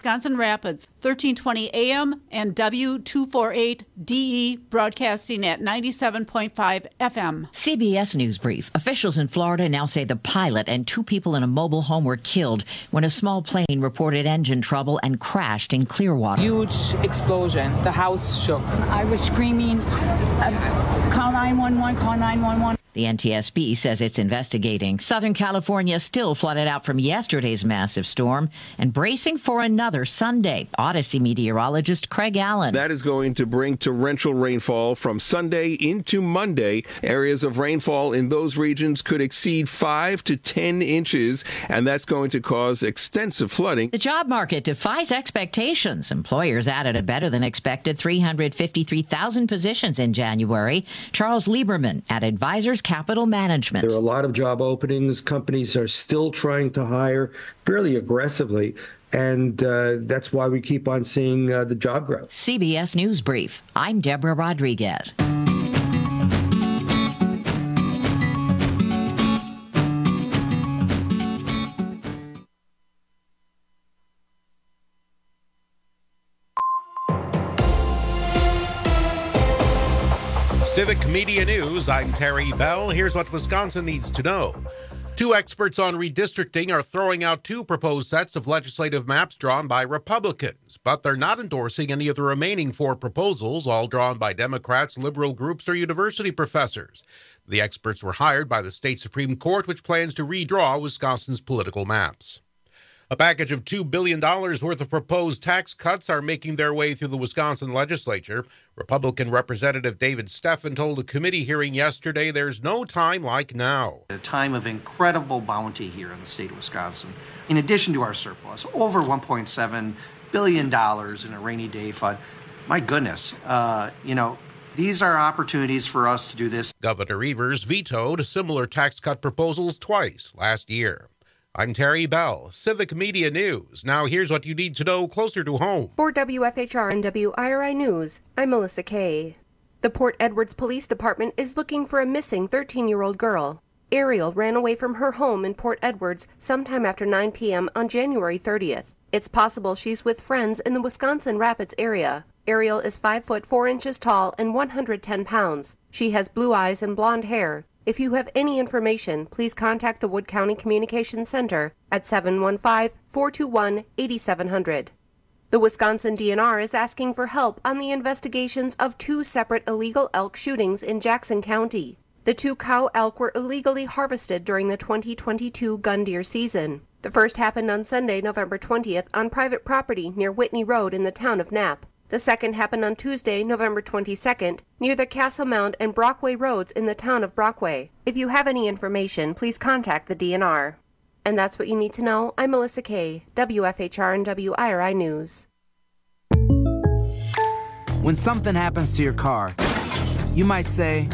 Wisconsin Rapids, 1320 AM and W248DE, broadcasting at 97.5 FM. CBS News Brief. Officials in Florida now say the pilot and 2 people in a mobile home were killed when a small plane reported engine trouble and crashed in Clearwater. Huge explosion. The house shook. I was screaming, call 911, call 911. The NTSB says it's investigating. Southern California still flooded out from yesterday's massive storm and bracing for another Sunday. Odyssey meteorologist Craig Allen. That is going to bring torrential rainfall from Sunday into Monday. Areas of rainfall in those regions could exceed 5 to 10 inches, and that's going to cause extensive flooding. The job market defies expectations. Employers added a better than expected 353,000 positions in January. Charles Lieberman at Advisors Capital Management. There are a lot of job openings. Companies are still trying to hire fairly aggressively, and that's why we keep on seeing the job growth. CBS News Brief. I'm Deborah Rodriguez. Civic Media News, I'm Terry Bell. Here's what Wisconsin needs to know. 2 experts on redistricting are throwing out 2 proposed sets of legislative maps drawn by Republicans, but they're not endorsing any of the remaining 4 proposals, all drawn by Democrats, liberal groups, or university professors. The experts were hired by the state Supreme Court, which plans to redraw Wisconsin's political maps. A package of $2 billion worth of proposed tax cuts are making their way through the Wisconsin legislature. Republican Representative David Steffen told a committee hearing yesterday there's no time like now. A time of incredible bounty here in the state of Wisconsin. In addition to our surplus, over $1.7 billion in a rainy day fund. My goodness, these are opportunities for us to do this. Governor Evers vetoed similar tax cut proposals twice last year. I'm Terry Bell, Civic Media News. Now here's what you need to know closer to home. For WFHR and WIRI News, I'm Melissa Kay. The Port Edwards Police Department is looking for a missing 13-year-old girl. Ariel ran away from her home in Port Edwards sometime after 9 p.m. on January 30th. It's possible she's with friends in the Wisconsin Rapids area. Ariel is 5 foot 4 inches tall and 110 pounds. She has blue eyes and blonde hair. If you have any information, please contact the Wood County Communications Center at 715-421-8700. The Wisconsin DNR is asking for help on the investigations of 2 separate illegal elk shootings in Jackson County. The 2 cow elk were illegally harvested during the 2022 gun deer season. The first happened on Sunday, November 20th, on private property near Whitney Road in the town of Knapp. The second happened on Tuesday, November 22nd, near the Castle Mound and Brockway roads in the town of Brockway. If you have any information, please contact the DNR. And that's what you need to know. I'm Melissa Kay, WFHR and WIRI News. When something happens to your car, you might say,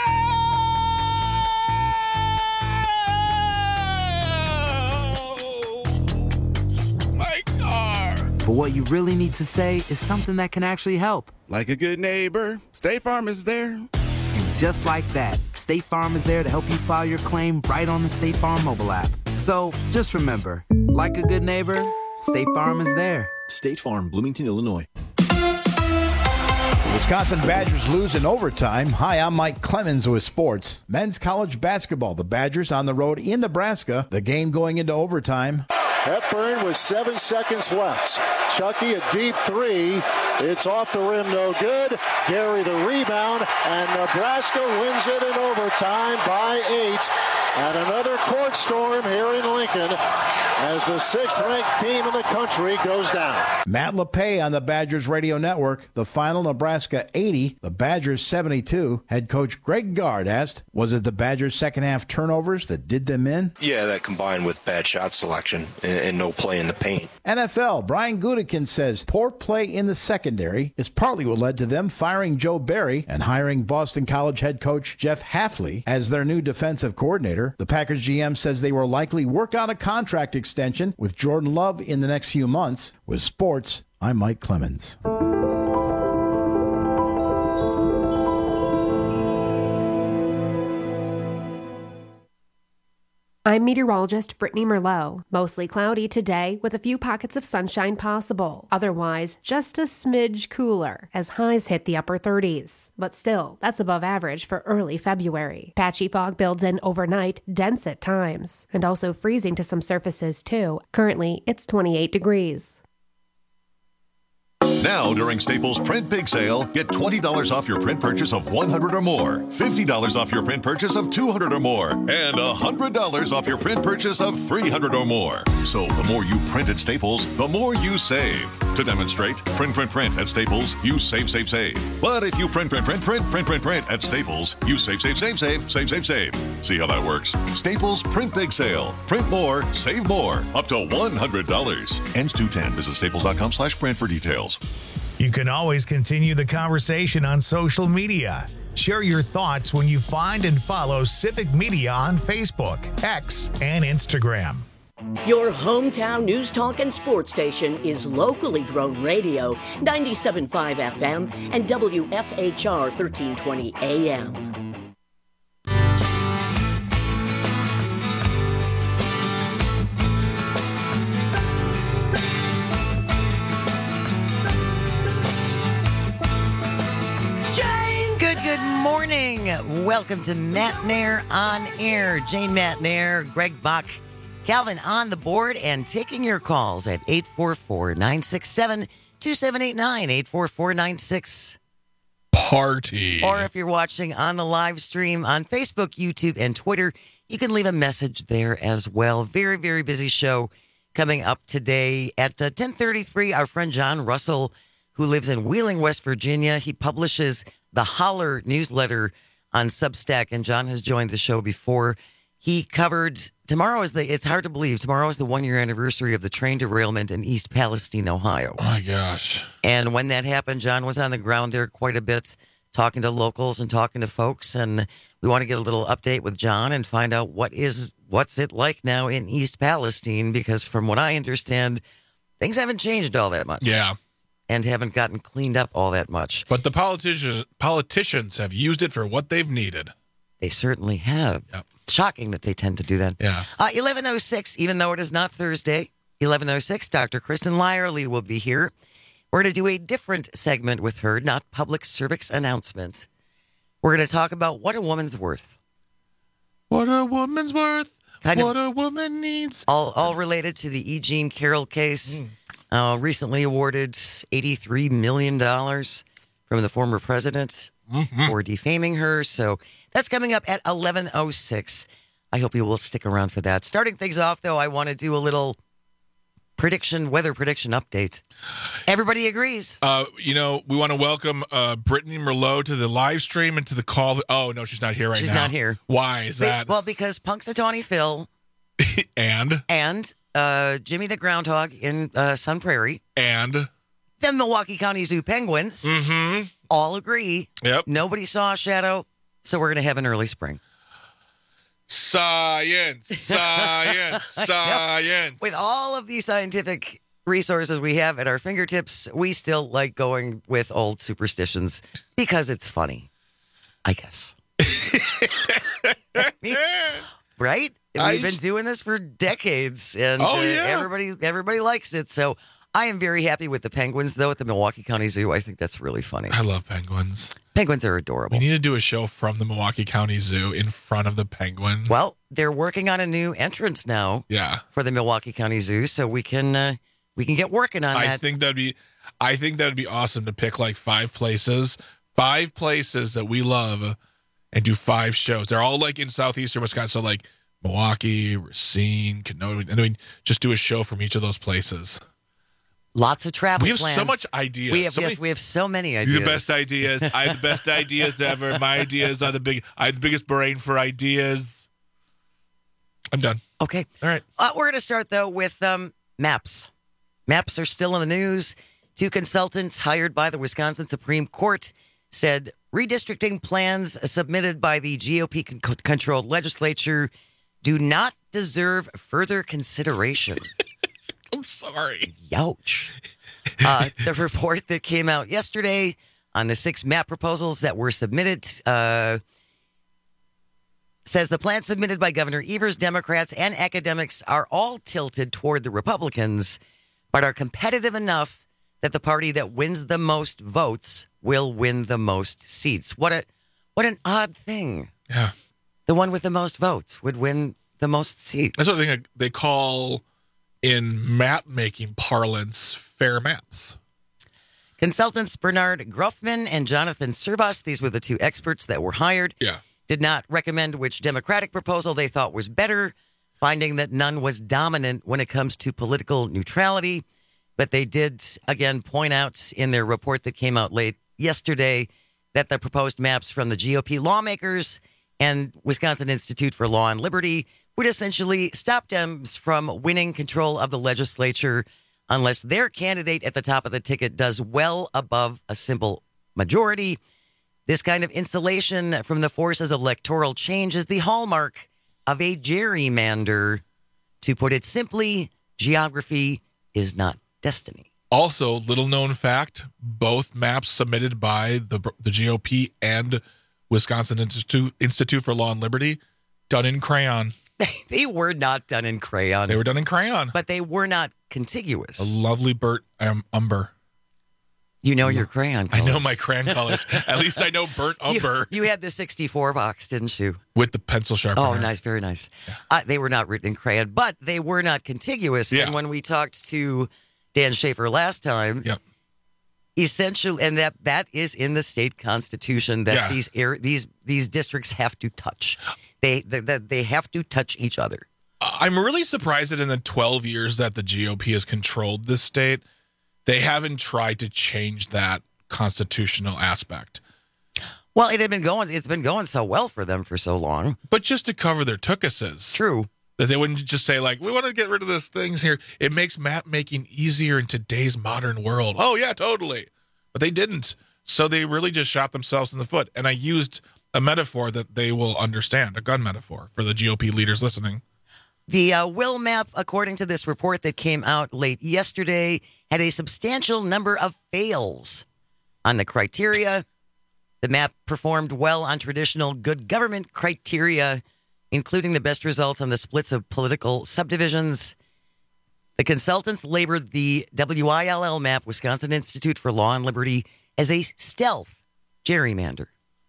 but what you really need to say is something that can actually help. Like a good neighbor, State Farm is there. And just like that, State Farm is there to help you file your claim right on the State Farm mobile app. So just remember, like a good neighbor, State Farm is there. State Farm, Bloomington, Illinois. Wisconsin Badgers lose in overtime. Hi, I'm Mike Clemens with sports. Men's college basketball. The Badgers on the road in Nebraska. The game going into overtime. Hepburn with 7 seconds left. Chucky a deep 3. It's off the rim, no good. Gary the rebound, and Nebraska wins it in overtime by 8. And another court storm here in Lincoln as the 6th-ranked team in the country goes down. Matt LePay on the Badgers radio network. The final, Nebraska 80, the Badgers 72. Head coach Greg Gard asked, was it the Badgers' second-half turnovers that did them in? Yeah, that combined with bad shot selection and no play in the paint. NFL, Brian Gutekunst says poor play in the secondary is partly what led to them firing Joe Barry and hiring Boston College head coach Jeff Hafley as their new defensive coordinator. The Packers GM says they will likely work out a contract extension with Jordan Love in the next few months. With sports, I'm Mike Clemens. I'm meteorologist Brittany Merlot. Mostly cloudy today with a few pockets of sunshine possible. Otherwise, just a smidge cooler as highs hit the upper 30s. But still, that's above average for early February. Patchy fog builds in overnight, dense at times, and also freezing to some surfaces too. Currently, it's 28 degrees. Now, during Staples Print Big Sale, get $20 off your print purchase of $100 or more, $50 off your print purchase of $200 or more, and $100 off your print purchase of $300 or more. So the more you print at Staples, the more you save. To demonstrate, print at Staples, you save. But if you print at Staples, you save. See how that works? Staples Print Big Sale. Print more, save more. Up to $100. Ends 2/10. Visit staples.com/print for details. You can always continue the conversation on social media. Share your thoughts when you find and follow Civic Media on Facebook, X, and Instagram. Your hometown news talk and sports station is locally grown radio, 97.5 FM and WFHR 1320 AM. Good morning. Welcome to Matt Nair on Air. Jane Matt Nair, Greg Buck, Calvin on the board, and taking your calls at 844-967-2789, 844-96-PARTY. Or if you're watching on the live stream on Facebook, YouTube, and Twitter, you can leave a message there as well. Very, very busy show coming up today. At 10:33, our friend John Russell, who lives in Wheeling, West Virginia, he publishes the Holler newsletter on Substack, and John has joined the show before. He covered, it's hard to believe, tomorrow is the 1-year anniversary of the train derailment in East Palestine, Ohio. Oh my gosh. And when that happened, John was on the ground there quite a bit, talking to locals and talking to folks, and we want to get a little update with John and find out what's it like now in East Palestine, because from what I understand, things haven't changed all that much. Yeah. And haven't gotten cleaned up all that much. But the politicians have used it for what they've needed. They certainly have. Yep. It's shocking that they tend to do that. Yeah. 11:06, even though it is not Thursday, 11:06, Dr. Kristen Lyerly will be here. We're going to do a different segment with her, not public service announcement. We're going to talk about what a woman's worth. What a woman's worth. What a woman needs. All related to the E. Jean Carroll case. Recently awarded $83 million from the former president for defaming her. So that's coming up at 11:06. I hope you will stick around for that. Starting things off, though, I want to do a little weather prediction update. Everybody agrees. We want to welcome Brittany Merlot to the live stream and to the call. Oh, no, she's not here right now. She's not here. Why is that? Well, because Punxsutawney Phil and Jimmy the Groundhog in Sun Prairie and the Milwaukee County Zoo Penguins all agree. Yep. Nobody saw a shadow, so we're going to have an early spring. Science. With all of these scientific resources we have at our fingertips, we still like going with old superstitions because it's funny, I guess. Right? We've been doing this for decades, and everybody likes it. So I am very happy with the penguins, though, at the Milwaukee County Zoo. I think that's really funny. I love penguins. Penguins are adorable. We need to do a show from the Milwaukee County Zoo in front of the penguin. Well, they're working on a new entrance now. Yeah. For the Milwaukee County Zoo, so we can get working on that. I think that'd be awesome to pick like 5 places that we love, and do 5 shows. They're all like in southeastern Wisconsin, so like Milwaukee, Racine, Kenosha, and then just do a show from each of those places. Lots of travel plans. We have so much ideas. We have so many ideas. The best ideas. I have the best ideas ever. My ideas are I have the biggest brain for ideas. I'm done. Okay. All right. We're going to start, though, with maps. Maps are still in the news. 2 consultants hired by the Wisconsin Supreme Court said redistricting plans submitted by the GOP-controlled legislature do not deserve further consideration. I'm sorry. Youch. The report that came out yesterday on the 6 map proposals that were submitted says the plan submitted by Governor Evers, Democrats, and academics are all tilted toward the Republicans, but are competitive enough that the party that wins the most votes will win the most seats. What an odd thing. Yeah. The one with the most votes would win the most seats. That's what they call in map-making parlance fair maps. Consultants Bernard Gruffman and Jonathan Servas, these were the two experts that were hired, did not recommend which Democratic proposal they thought was better, finding that none was dominant when it comes to political neutrality. But they did, again, point out in their report that came out late yesterday that the proposed maps from the GOP lawmakers and Wisconsin Institute for Law and Liberty would essentially stop Dems from winning control of the legislature unless their candidate at the top of the ticket does well above a simple majority. This kind of insulation from the forces of electoral change is the hallmark of a gerrymander. To put it simply, geography is not destiny. Also, little known fact, both maps submitted by the GOP and Wisconsin Institute for Law and Liberty done in crayon. They were not done in crayon. They were done in crayon. But they were not contiguous. A lovely burnt umber. You know your crayon colors. I know my crayon colors. At least I know burnt umber. You had the 64 box, didn't you? With the pencil sharpener. Oh, nice. Very nice. Yeah. They were not written in crayon, but they were not contiguous. Yeah. And when we talked to Dan Schaefer last time, essentially, and that is in the state constitution that these districts have to touch. They have to touch each other. I'm really surprised that in the 12 years that the GOP has controlled this state, they haven't tried to change that constitutional aspect. Well, it's been going so well for them for so long. But just to cover their tookuses. True. That they wouldn't just say, like, we want to get rid of these things here. It makes map making easier in today's modern world. Oh, yeah, totally. But they didn't. So they really just shot themselves in the foot. And I used a metaphor that they will understand, a gun metaphor for the GOP leaders listening. The will map, according to this report that came out late yesterday, had a substantial number of fails on the criteria. The map performed well on traditional good government criteria, including the best results on the splits of political subdivisions. The consultants labeled the WILL map, Wisconsin Institute for Law and Liberty, as a stealth gerrymander.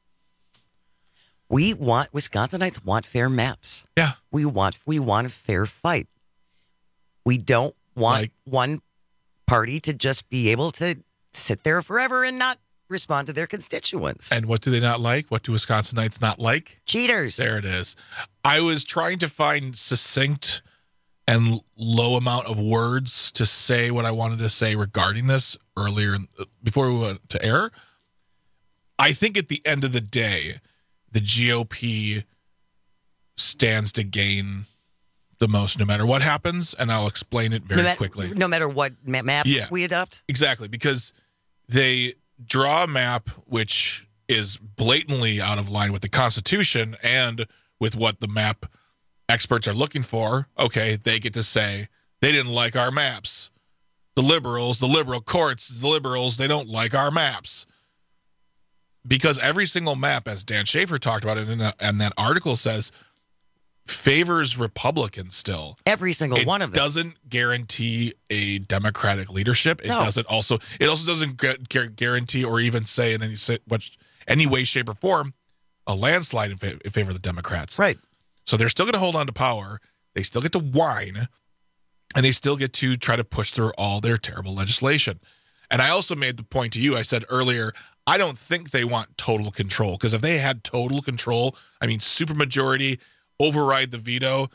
Wisconsinites want fair maps. Yeah. We want a fair fight. We don't want one party to just be able to sit there forever and not respond to their constituents. And what do they not like? What do Wisconsinites not like? Cheaters. There it is. I was trying to find succinct and low amount of words to say what I wanted to say regarding this earlier before we went to air. I think at the end of the day, the GOP stands to gain the most no matter what happens, and I'll explain it very quickly. No matter what map we adopt? Exactly, because they draw a map which is blatantly out of line with the Constitution and with what the map experts are looking for. Okay, they get to say they didn't like our maps. The liberals, the liberal courts, the liberals, they don't like our maps. Because every single map, as Dan Schaefer talked about it and that article says, favors Republicans still. Every single one of them. It doesn't guarantee a Democratic leadership. It also doesn't guarantee or even say in any way, shape, or form a landslide in favor of the Democrats. Right. So they're still going to hold on to power. They still get to whine, and they still get to try to push through all their terrible legislation. And I also made the point to you, I said earlier, I don't think they want total control, because if they had total control, I mean, supermajority, override the veto,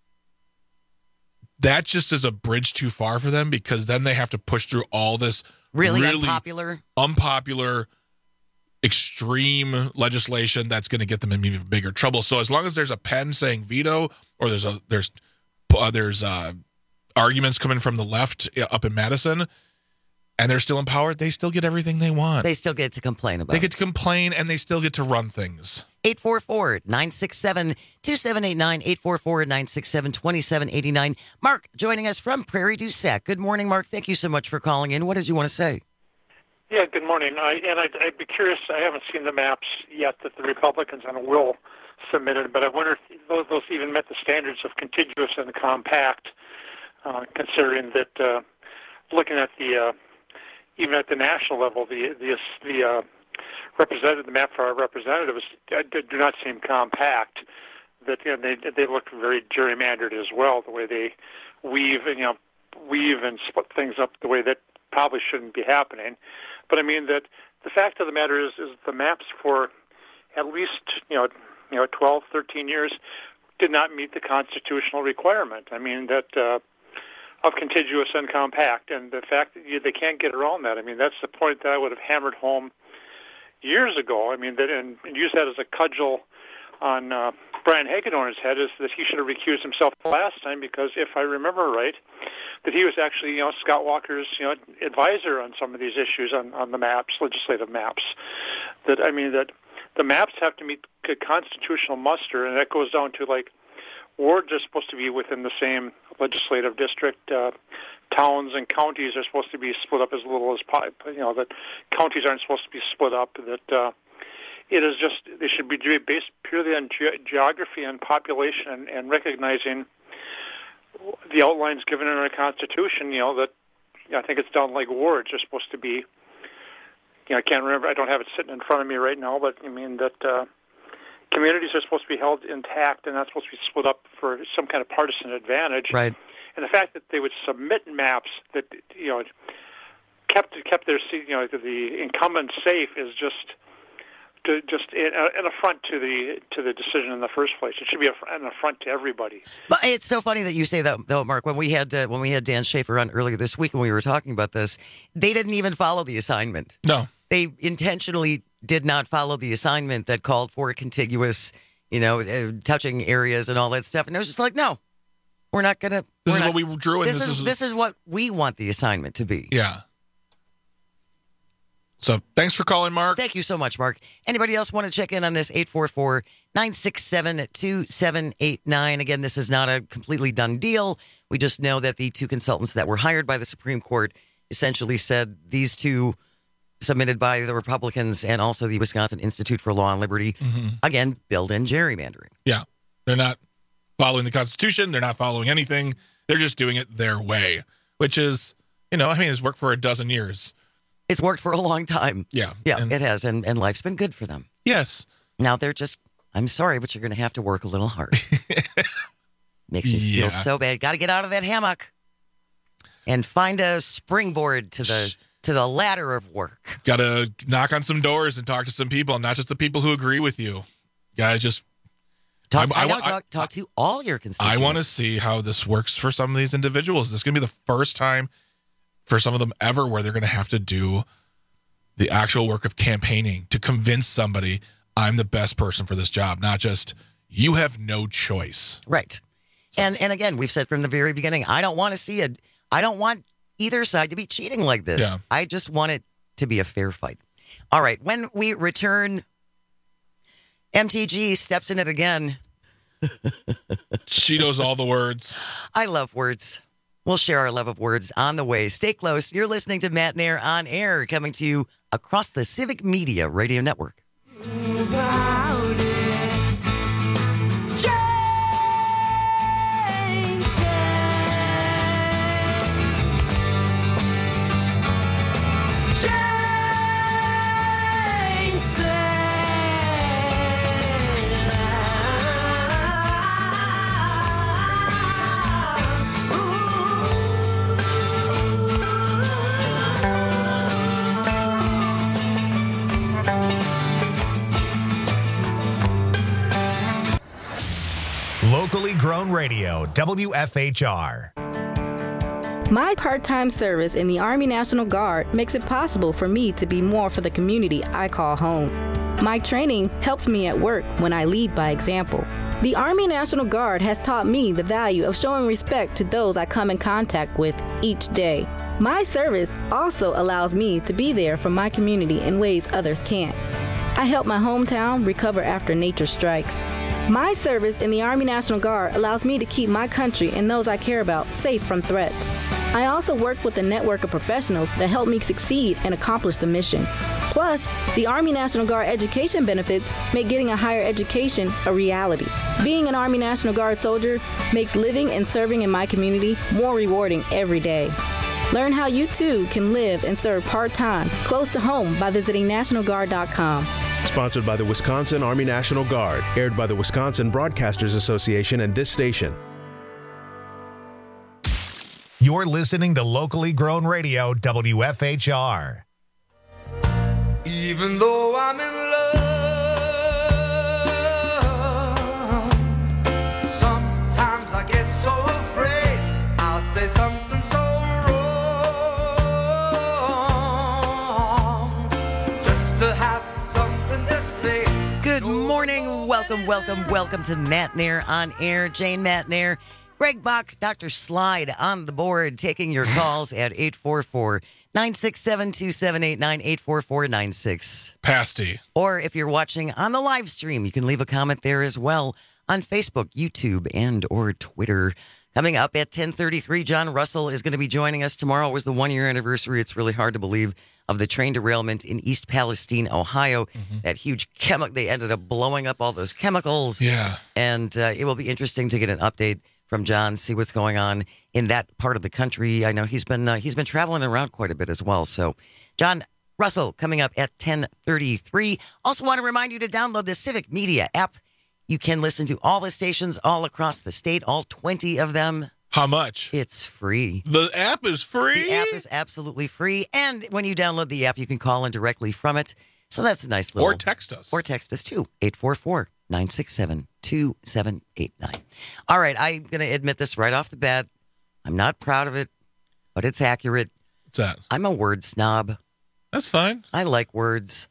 that just is a bridge too far for them, because then they have to push through all this really unpopular, extreme legislation that's going to get them in even bigger trouble. So as long as there's a pen saying veto, or there's arguments coming from the left up in Madison, and they're still in power, they still get everything they want. They still get to complain about. They get to complain, and they still get to run things. 844-967-2789, 844-967-2789. Mark joining us from Prairie du Sac. Good morning, Mark. Thank you so much for calling in. What did you want to say? Yeah, good morning. I'd be curious. I haven't seen the maps yet that the Republicans will submitted, but I wonder if those even met the standards of contiguous and compact, considering that looking at the even at the national level, the map for our representatives do not seem compact. That they look very gerrymandered as well, the way they weave and split things up the way that probably shouldn't be happening. But I mean that the fact of the matter is the maps for at least 12, 13 years did not meet the constitutional requirement. I mean that of contiguous and compact, and the fact that they can't get around that. I mean that's the point that I would have hammered home years ago. I mean that and use that as a cudgel on Brian Hagedorn's head, is that he should have recused himself last time, because if I remember right, that he was actually Scott Walker's advisor on some of these issues on the maps, legislative maps. That I mean that the maps have to meet constitutional muster, and that goes down to like wards are supposed to be within the same legislative district. Towns and counties are supposed to be split up as little as that counties aren't supposed to be split up. That it is just they should be based purely on geography and population, and recognizing the outlines given in our Constitution. That I think it's down like wards are supposed to be. I can't remember. I don't have it sitting in front of me right now, but I mean that communities are supposed to be held intact and not supposed to be split up for some kind of partisan advantage. Right. And the fact that they would submit maps that kept their the incumbents safe is just an affront to the decision in the first place. It should be an affront to everybody. But it's so funny that you say that, though, Mark. When we had Dan Schaefer on earlier this week, when we were talking about this, they didn't even follow the assignment. No, they intentionally did not follow the assignment that called for contiguous, touching areas and all that stuff. And it was just like, no, we're not going to. This is what we drew, and this is what we want the assignment to be. Yeah. So thanks for calling, Mark. Thank you so much, Mark. Anybody else want to check in on this? 844-967-2789. Again, this is not a completely done deal. We just know that the two consultants that were hired by the Supreme Court essentially said these two, submitted by the Republicans and also the Wisconsin Institute for Law and Liberty, again, build in gerrymandering. Yeah. They're not following the Constitution. They're not following anything. They're just doing it their way, which is, it's worked for a dozen years. It's worked for a long time. Yeah. Yeah, it has. And life's been good for them. Yes. Now they're just, I'm sorry, but you're going to have to work a little hard. Makes me feel so bad. Got to get out of that hammock and find a springboard to the ladder of work. Got to knock on some doors and talk to some people, not just the people who agree with you. Got to just talk to all your constituents. I want to see how this works for some of these individuals. This is going to be the first time for some of them ever where they're going to have to do the actual work of campaigning to convince somebody I'm the best person for this job, not just you have no choice. Right. So. And again, we've said from the very beginning, I don't want either side to be cheating like this. Yeah. I just want it to be a fair fight. All right. When we return, MTG steps in it again. She knows all the words. I love words. We'll share our love of words on the way. Stay close. You're listening to Matt Nair on Air, coming to you across the Civic Media Radio Network. Locally grown radio, WFHR. My part-time service in the Army National Guard makes it possible for me to be more for the community I call home. My training helps me at work when I lead by example. The Army National Guard has taught me the value of showing respect to those I come in contact with each day. My service also allows me to be there for my community in ways others can't. I help my hometown recover after nature strikes. My service in the Army National Guard allows me to keep my country and those I care about safe from threats. I also work with a network of professionals that help me succeed and accomplish the mission. Plus, the Army National Guard education benefits make getting a higher education a reality. Being an Army National Guard soldier makes living and serving in my community more rewarding every day. Learn how you too can live and serve part-time, close to home by visiting NationalGuard.com. Sponsored by the Wisconsin Army National Guard. Aired by the Wisconsin Broadcasters Association and this station. You're listening to locally grown radio, WFHR. Even though I'm in love, sometimes I get so afraid I'll say something so wrong just to have something to say. Good morning. Welcome to Matt Nair on Air. Jane Matt Nair, Greg Bach, Dr. Slide on the board, taking your calls at 844-967-2789, 844-96. Pasty. Or if you're watching on the live stream, you can leave a comment there as well on Facebook, YouTube, and or Twitter. Coming up at 10:33, John Russell is going to be joining us. Tomorrow was the one-year anniversary. It's really hard to believe of the train derailment in East Palestine, Ohio. That huge they ended up blowing up all those chemicals. Yeah. And it will be interesting to get an update from John, see what's going on in that part of the country. I know he's been traveling around quite a bit as well. So, John Russell coming up at 10:33. Also want to remind you to download the Civic Media app. You can listen to all the stations all across the state, all 20 of them. How much? It's free. The app is free? The app is absolutely free. And when you download the app, you can call in directly from it. So that's a nice little... Or text us. Or text us too. 844-967-2789. All right, I'm going to admit this right off the bat. I'm not proud of it, but it's accurate. What's that? I'm a word snob. That's fine. I like words.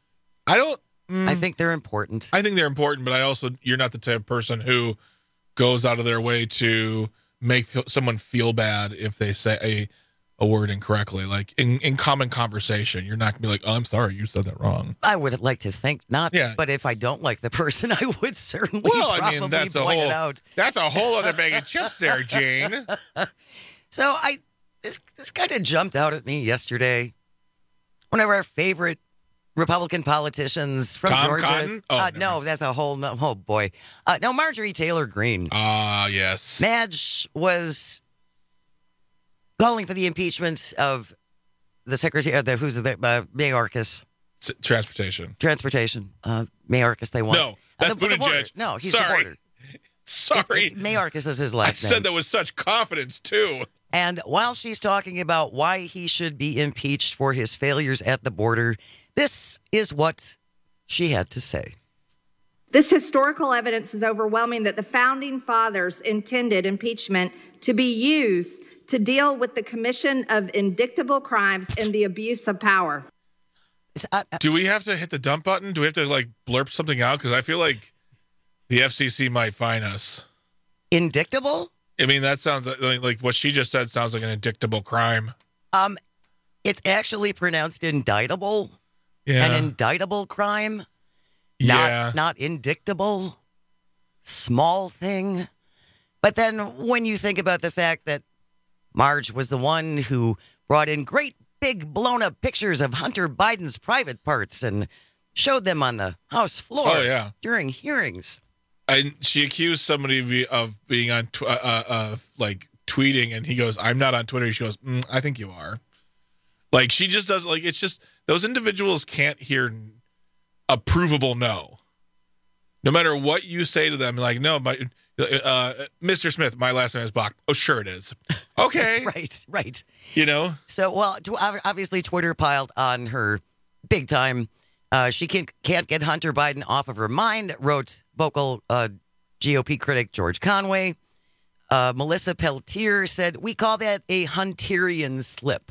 I think they're important. I think they're important, but you're not the type of person who goes out of their way to make someone feel bad if they say a word incorrectly. Like in common conversation, you're not going to be like, oh, I'm sorry, you said that wrong. I would like to think not. Yeah. But if I don't like the person, I would certainly probably that's point it out. That's a whole other bag of chips there, Jane. So this kind of jumped out at me yesterday. One of our favorite Republican politicians from Tom Georgia. Cotton? No, that's a whole oh boy. No, Marjorie Taylor Greene. Yes. Madge was calling for the impeachment of the secretary, Mayorkas. Transportation. Mayorkas, they want. No, that's Buttigieg. No, he's Sorry. the border. Sorry. Mayorkas is his last name. I said that with such confidence, too. And while she's talking about why he should be impeached for his failures at the border, this is what she had to say. This historical evidence is overwhelming that the founding fathers intended impeachment to be used to deal with the commission of indictable crimes and the abuse of power. Do we have to hit the dump button? Do we have to blurb something out? Because I feel like the FCC might fine us. Indictable? I mean, that sounds like what she just said sounds like an indictable crime. It's actually pronounced indictable. Yeah. An indictable crime. Yeah. Not indictable. Small thing. But then when you think about the fact that Marge was the one who brought in great big blown up pictures of Hunter Biden's private parts and showed them on the House floor during hearings. And she accused somebody of being on tweeting, and he goes, "I'm not on Twitter." She goes, "I think you are." Like, she just does, it's just, those individuals can't hear a provable no. No matter what you say to them, no, Mr. Smith, my last name is Bach. Oh, sure it is. Okay. Right. So, obviously Twitter piled on her big time. She can't get Hunter Biden off of her mind, wrote vocal GOP critic George Conway. Melissa Peltier said, "We call that a Hunterian slip."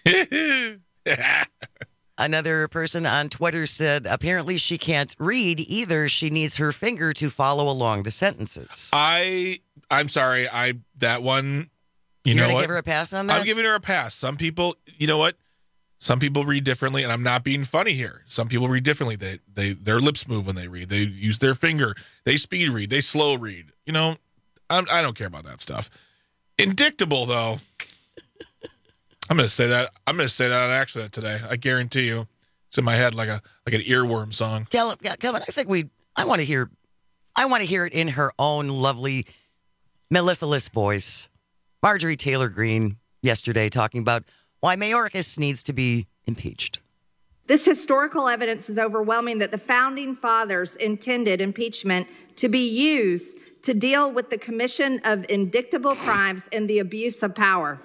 Another person on Twitter said, apparently she can't read either. She needs her finger to follow along the sentences. I'm sorry. That one, You're know gonna what? give her a pass on that? I'm giving her a pass. Some people, you know what? Some people read differently, and I'm not being funny here. Some people read differently. Their lips move when they read. They use their finger. They speed read. They slow read. I don't care about that stuff. Indictable, though. I'm going to say that. I'm going to say that on accident today. I guarantee you. It's in my head like an earworm song. Kevin, I want to hear it in her own lovely mellifluous voice. Marjorie Taylor Greene yesterday talking about why Mayorkas needs to be impeached. This historical evidence is overwhelming that the founding fathers intended impeachment to be used to deal with the commission of indictable crimes and the abuse of power.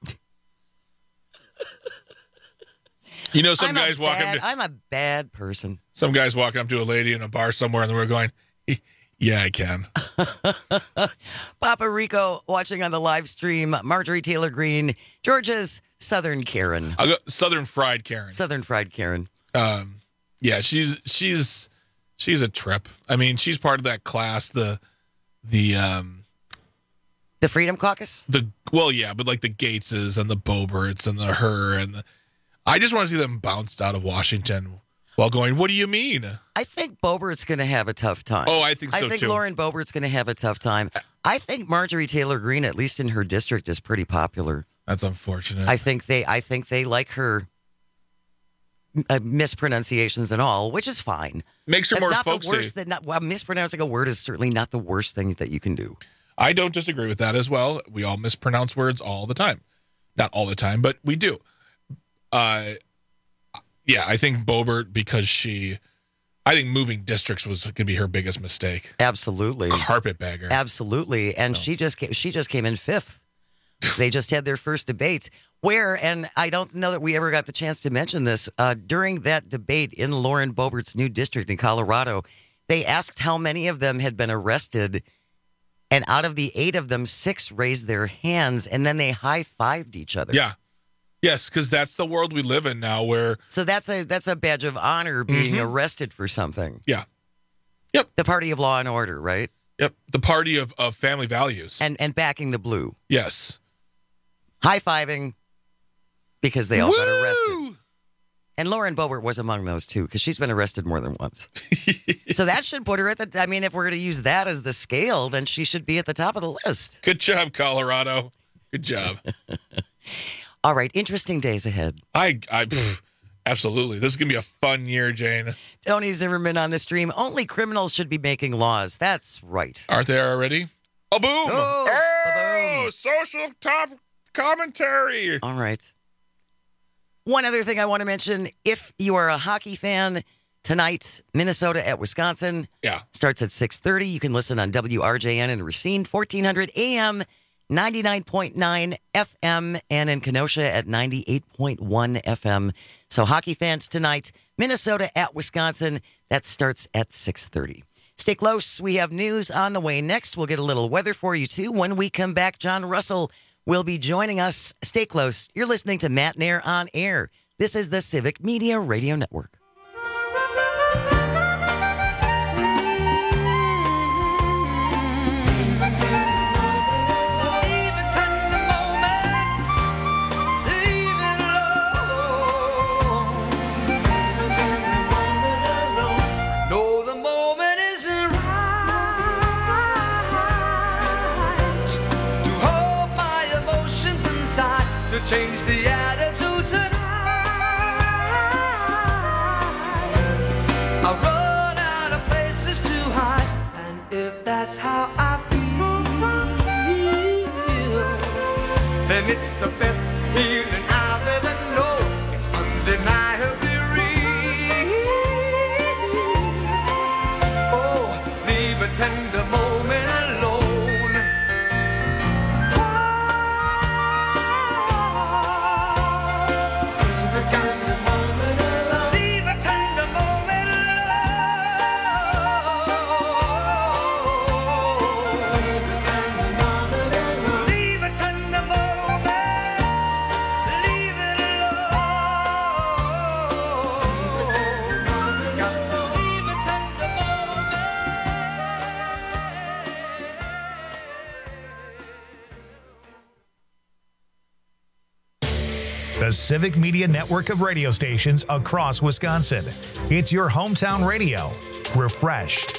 You know, some guys walking up to... I'm a bad person. Some guys walking up to a lady in a bar somewhere and we're going, yeah, I can. Papa Rico watching on the live stream. Marjorie Taylor Greene, Georgia's Southern Karen. I'll go Southern Fried Karen. Southern Fried Karen. Yeah, she's a trip. I mean, she's part of that class, the Freedom Caucus? But like the Gateses and the Boeberts and I just want to see them bounced out of Washington while going, what do you mean? I think Boebert's going to have a tough time. Oh, I think so, too. I think Lauren Boebert's going to have a tough time. I think Marjorie Taylor Greene, at least in her district, is pretty popular. That's unfortunate. I think they like her mispronunciations and all, which is fine. Makes her more folksy. Mispronouncing a word is certainly not the worst thing that you can do. I don't disagree with that as well. We all mispronounce words all the time. Not all the time, but we do. Yeah, I think Boebert, because I think moving districts was going to be her biggest mistake. Absolutely. Carpetbagger. Absolutely. And she just came in fifth. They just had their first debate where, and I don't know that we ever got the chance to mention this, during that debate in Lauren Boebert's new district in Colorado, they asked how many of them had been arrested. And out of the 8 of them, 6 raised their hands, and then they high-fived each other. Yeah. Yes, because that's the world we live in now where... So that's a badge of honor, being arrested for something. Yeah. Yep. The party of law and order, right? Yep. The party of family values. And backing the blue. Yes. High-fiving because they all got arrested. And Lauren Boebert was among those, too, because she's been arrested more than once. So that should put her at the... I mean, if we're going to use that as the scale, then she should be at the top of the list. Good job, Colorado. Good job. All right, interesting days ahead. Absolutely. This is going to be a fun year, Jane. Tony Zimmerman on the stream. Only criminals should be making laws. That's right. Aren't they already? Oh, boom. Oh, social top commentary. All right. One other thing I want to mention. If you are a hockey fan, tonight, Minnesota at Wisconsin. Yeah. Starts at 6:30. You can listen on WRJN in Racine, 1400 AM. 99.9 FM, and in Kenosha at 98.1 FM. So hockey fans tonight, Minnesota at Wisconsin. That starts at 6:30. Stay close. We have news on the way next. We'll get a little weather for you, too. When we come back, John Russell will be joining us. Stay close. You're listening to Matt Nair on Air. This is the Civic Media Radio Network. Change the attitude tonight. I run out of places to hide, and if that's how I feel, then it's the best feeling I've ever known. It's undeniably real. Oh, leave a tender moment alone. The Civic Media Network of radio stations across Wisconsin. It's your hometown radio. Refreshed.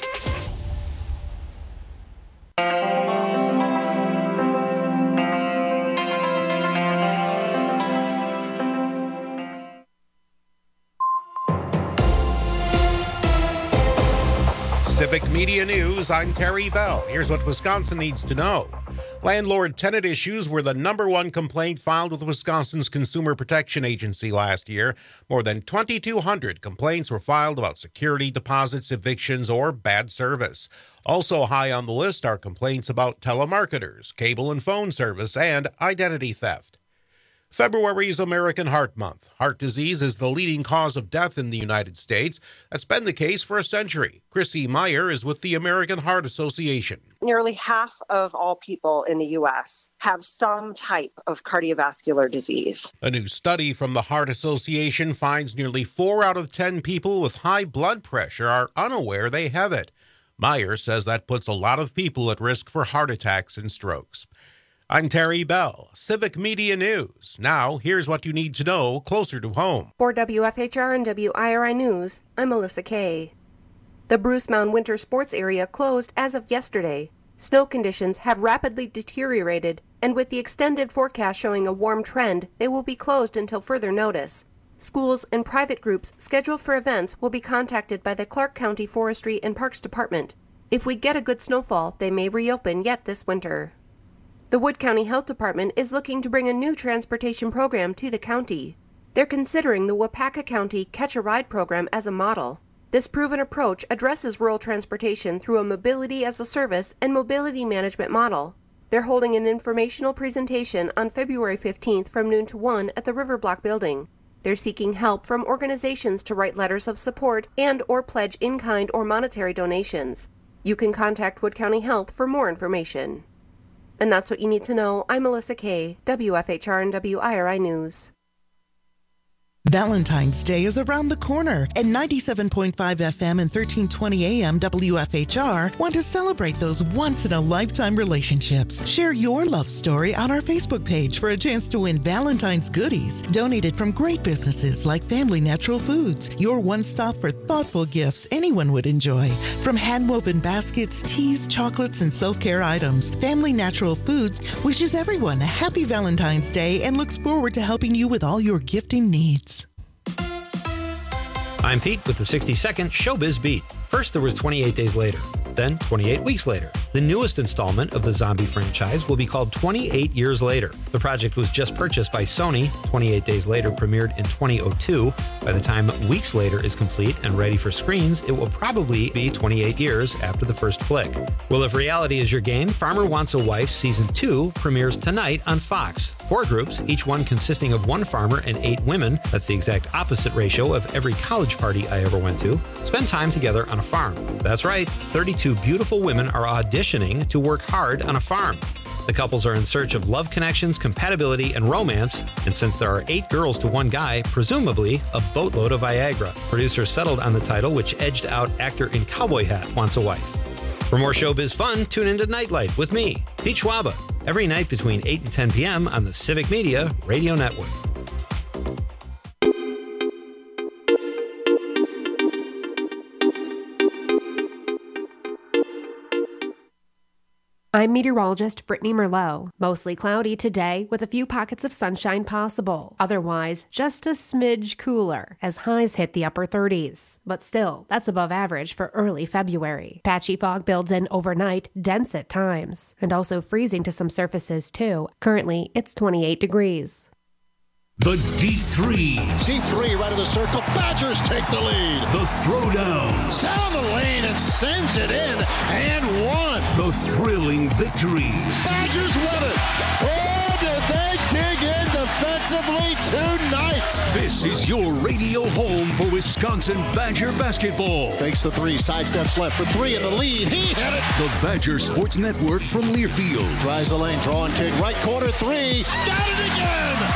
Civic Media News, I'm Terry Bell. Here's what Wisconsin needs to know. Landlord-tenant issues were the number one complaint filed with Wisconsin's Consumer Protection Agency last year. More than 2,200 complaints were filed about security deposits, evictions, or bad service. Also high on the list are complaints about telemarketers, cable and phone service, and identity theft. February is American Heart Month. Heart disease is the leading cause of death in the United States. That's been the case for a century. Chrissy Meyer is with the American Heart Association. Nearly half of all people in the U.S. have some type of cardiovascular disease. A new study from the Heart Association finds nearly 4 out of 10 people with high blood pressure are unaware they have it. Meyer says that puts a lot of people at risk for heart attacks and strokes. I'm Terry Bell, Civic Media News. Now, here's what you need to know closer to home. For WFHR and WIRI News, I'm Melissa Kay. The Bruce Mound Winter Sports Area closed as of yesterday. Snow conditions have rapidly deteriorated, and with the extended forecast showing a warm trend, they will be closed until further notice. Schools and private groups scheduled for events will be contacted by the Clark County Forestry and Parks Department. If we get a good snowfall, they may reopen yet this winter. The Wood County Health Department is looking to bring a new transportation program to the county. They're considering the Wapaka County Catch a Ride program as a model. This proven approach addresses rural transportation through a mobility as a service and mobility management model. They're holding an informational presentation on February 15th from noon to 1 at the River Block Building. They're seeking help from organizations to write letters of support and or pledge in-kind or monetary donations. You can contact Wood County Health for more information. And that's what you need to know. I'm Melissa Kay, WFHR and WIRI News. Valentine's Day is around the corner, and 97.5 FM and 1320 AM WFHR want to celebrate those once-in-a-lifetime relationships. Share your love story on our Facebook page for a chance to win Valentine's goodies donated from great businesses like Family Natural Foods, your one-stop for thoughtful gifts anyone would enjoy. From hand-woven baskets, teas, chocolates, and self-care items, Family Natural Foods wishes everyone a happy Valentine's Day and looks forward to helping you with all your gifting needs. I'm Pete with the 60-second Showbiz Beat. First, there was 28 Days Later, then 28 Weeks Later. The newest installment of the zombie franchise will be called 28 Years Later. The project was just purchased by Sony. 28 Days Later premiered in 2002. By the time Weeks Later is complete and ready for screens, it will probably be 28 years after the first flick. Well, if reality is your game, Farmer Wants a Wife Season 2 premieres tonight on Fox. 4 groups, each one consisting of 1 farmer and 8 women, that's the exact opposite ratio of every college party I ever went to, spend time together on a farm. That's right, 32 beautiful women are auditioning to work hard on a farm. The couples are in search of love connections, compatibility, and romance, and since there are 8 girls to 1 guy, presumably a boatload of Viagra. Producers settled on the title, which edged out actor in Cowboy Hat Wants a Wife. For more showbiz fun, tune into Nightlight with me, Pete Schwaba, every night between 8 and 10 p.m. on the Civic Media Radio Network. I'm meteorologist Brittany Merlot. Mostly cloudy today with a few pockets of sunshine possible. Otherwise, just a smidge cooler as highs hit the upper 30s. But still, that's above average for early February. Patchy fog builds in overnight, dense at times, and also freezing to some surfaces too. Currently, it's 28 degrees. The Deep Threes. Deep 3 right of the circle. Badgers take the lead. The Throwdown. Down the lane and sends it in and one. The thrilling victories. Badgers win it. Oh, did they dig in defensively tonight? This is your radio home for Wisconsin Badger basketball. Fakes the 3, sidesteps left for 3 in the lead. He hit it. The Badger Sports Network from Learfield. Tries the lane, draw and kick, right corner 3. Got it again.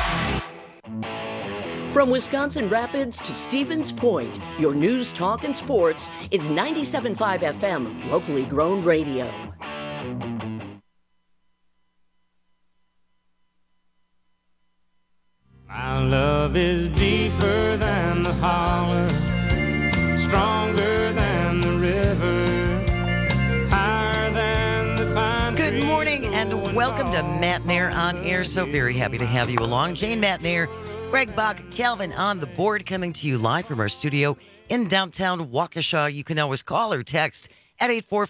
From Wisconsin Rapids to Stevens Point, your news, talk, and sports is 97.5 FM, locally grown radio. My love is deeper than the holler, stronger than the river, higher than the pine tree. Good morning and welcome to Matt Nair on Air. So very happy to have you along. Jane Matt Nair, Greg Bach, Calvin on the board, coming to you live from our studio in downtown Waukesha. You can always call or text at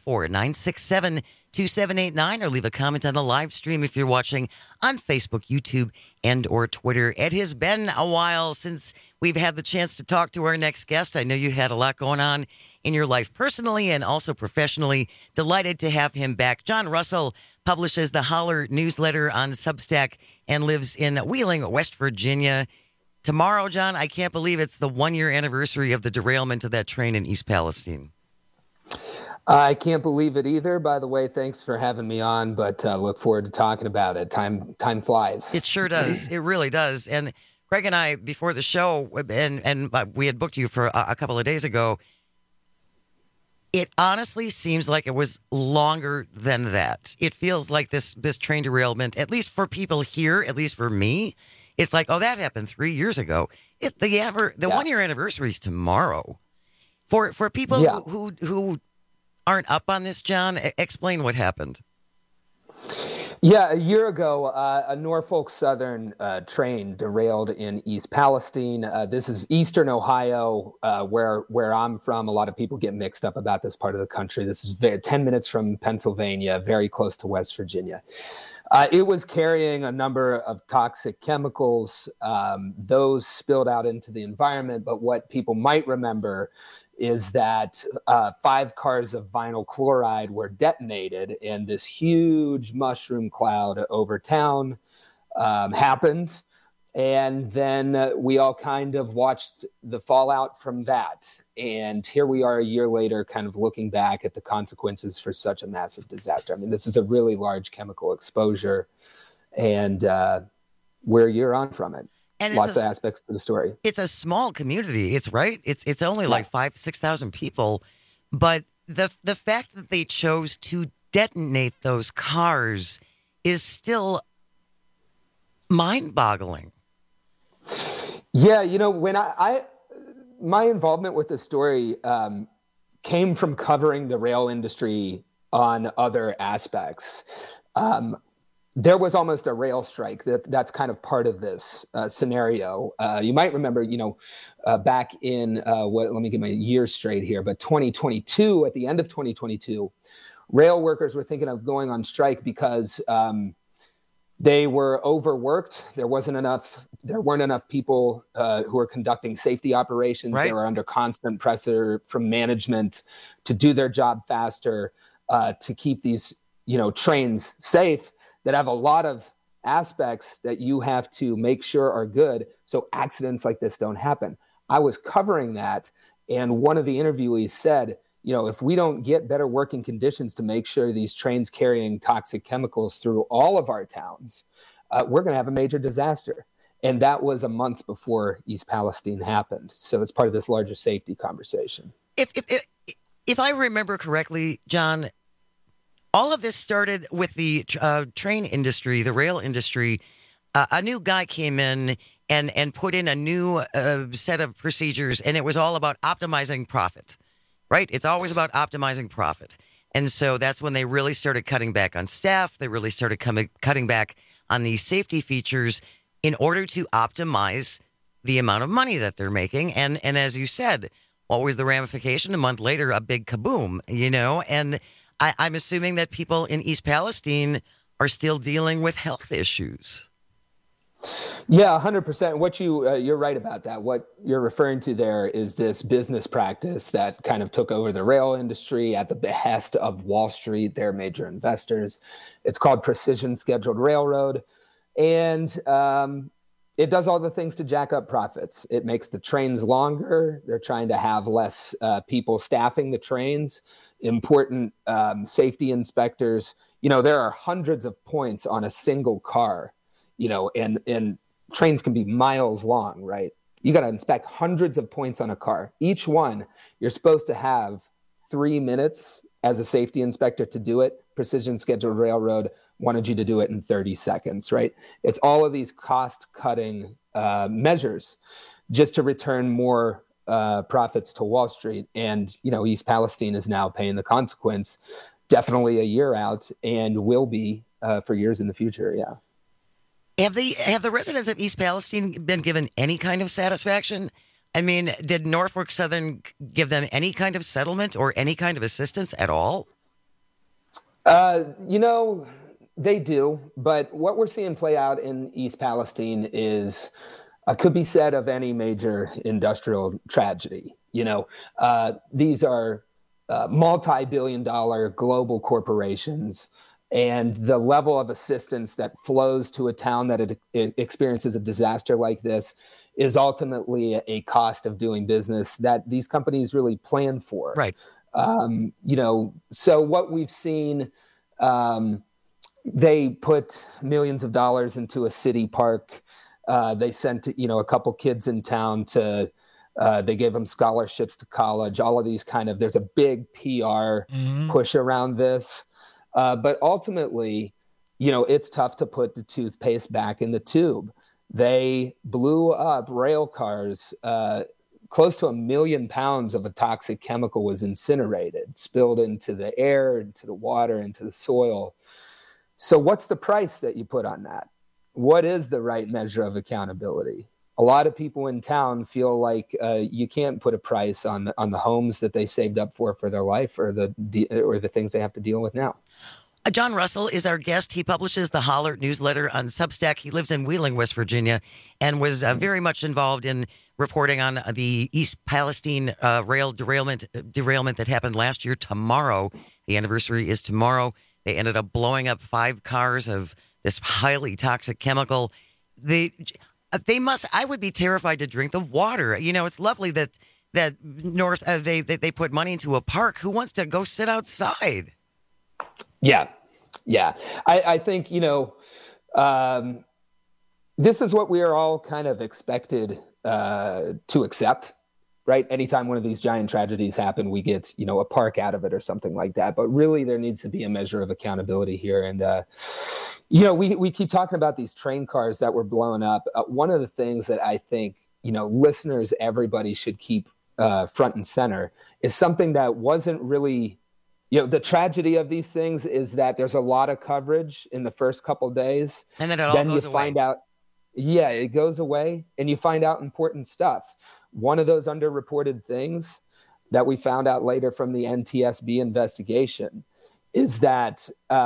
844-967-2789 or leave a comment on the live stream if you're watching on Facebook, YouTube, and or Twitter. It has been a while since we've had the chance to talk to our next guest. I know you had a lot going on in your life personally and also professionally. Delighted to have him back. John Russell publishes the Holler newsletter on Substack and lives in Wheeling, West Virginia. Tomorrow, John, I can't believe it's the 1-year anniversary of the derailment of that train in East Palestine. I can't believe it either. By the way, thanks for having me on, but look forward to talking about it. Time flies. It sure does. It really does. And Greg and I, before the show, and we had booked you for a couple of days ago, it honestly seems like it was longer than that. It feels like this train derailment, at least for people here, at least for me, it's like, oh, that happened 3 years ago. The 1-year anniversary is tomorrow. For people who aren't up on this, John, explain what happened. Yeah, a year ago, a Norfolk Southern train derailed in East Palestine. This is eastern Ohio, where I'm from. A lot of people get mixed up about this part of the country. This is 10 minutes from Pennsylvania, very close to West Virginia. It was carrying a number of toxic chemicals. Those spilled out into the environment, but what people might remember is that 5 cars of vinyl chloride were detonated, and this huge mushroom cloud over town happened. And then we all kind of watched the fallout from that. And here we are a year later, kind of looking back at the consequences for such a massive disaster. I mean, this is a really large chemical exposure, and we're a year on from it. And lots of aspects to the story. It's a small community. It's only like 5,000-6,000 people. But the fact that they chose to detonate those cars is still mind-boggling. Yeah, when my involvement with the story came from covering the rail industry on other aspects. There was almost a rail strike. That's kind of part of this scenario. You might remember, back in let me get my years straight here, but 2022, at the end of 2022, rail workers were thinking of going on strike because they were overworked. There weren't enough people who were conducting safety operations. Right. They were under constant pressure from management to do their job faster, to keep these, trains safe, that have a lot of aspects that you have to make sure are good so accidents like this don't happen. I was covering that, and one of the interviewees said, if we don't get better working conditions to make sure these trains carrying toxic chemicals through all of our towns, we're going to have a major disaster. And that was a month before East Palestine happened. So it's part of this larger safety conversation. If I remember correctly, John, all of this started with the train industry, the rail industry. A new guy came in and put in a new set of procedures, and it was all about optimizing profit, right? It's always about optimizing profit. And so that's when they really started cutting back on staff. They really started cutting back on these safety features in order to optimize the amount of money that they're making. And as you said, what was the ramification? A month later, a big kaboom, and I'm assuming that people in East Palestine are still dealing with health issues. Yeah, 100%. What you're right about that. What you're referring to there is this business practice that kind of took over the rail industry at the behest of Wall Street, their major investors. It's called Precision Scheduled Railroad. And it does all the things to jack up profits. It makes the trains longer. They're trying to have less people staffing the trains. Important safety inspectors. There are hundreds of points on a single car, and trains can be miles long, right? You got to inspect hundreds of points on a car. Each one, you're supposed to have 3 minutes as a safety inspector to do it. Precision Scheduled Railroad wanted you to do it in 30 seconds, right? It's all of these cost-cutting measures just to return more profits to Wall Street. And, East Palestine is now paying the consequence, definitely a year out, and will be for years in the future, yeah. Have the residents of East Palestine been given any kind of satisfaction? I mean, did Norfolk Southern give them any kind of settlement or any kind of assistance at all? They do. But what we're seeing play out in East Palestine is could be said of any major industrial tragedy. These are multi-billion-dollar global corporations, and the level of assistance that flows to a town that it experiences a disaster like this is ultimately a cost of doing business that these companies really plan for. Right. So what we've seen, they put millions of dollars into a city park. They sent, a couple kids in town they gave them scholarships to college, all of these there's a big PR push around this. But ultimately, it's tough to put the toothpaste back in the tube. They blew up rail cars. Close to 1 million pounds of a toxic chemical was incinerated, spilled into the air, into the water, into the soil. So what's the price that you put on that? What is the right measure of accountability? A lot of people in town feel like you can't put a price on the homes that they saved up for their life or the things they have to deal with now. John Russell is our guest. He publishes the Holler newsletter on Substack. He lives in Wheeling, West Virginia, and was very much involved in reporting on the East Palestine rail derailment that happened last year. Tomorrow, the anniversary is tomorrow. They ended up blowing up 5 cars of this highly toxic chemical. They must. I would be terrified to drink the water. It's lovely that North they put money into a park. Who wants to go sit outside? Yeah. I think, this is what we are all kind of expected to accept, right? Anytime one of these giant tragedies happen, we get, a park out of it or something like that. But really, there needs to be a measure of accountability here. And, we keep talking about these train cars that were blown up. One of the things that I think, listeners, everybody should keep front and center is something that wasn't really... the tragedy of these things is that there's a lot of coverage in the first couple of days. And then it all goes away. Find out, it goes away and you find out important stuff. One of those underreported things that we found out later from the NTSB investigation is that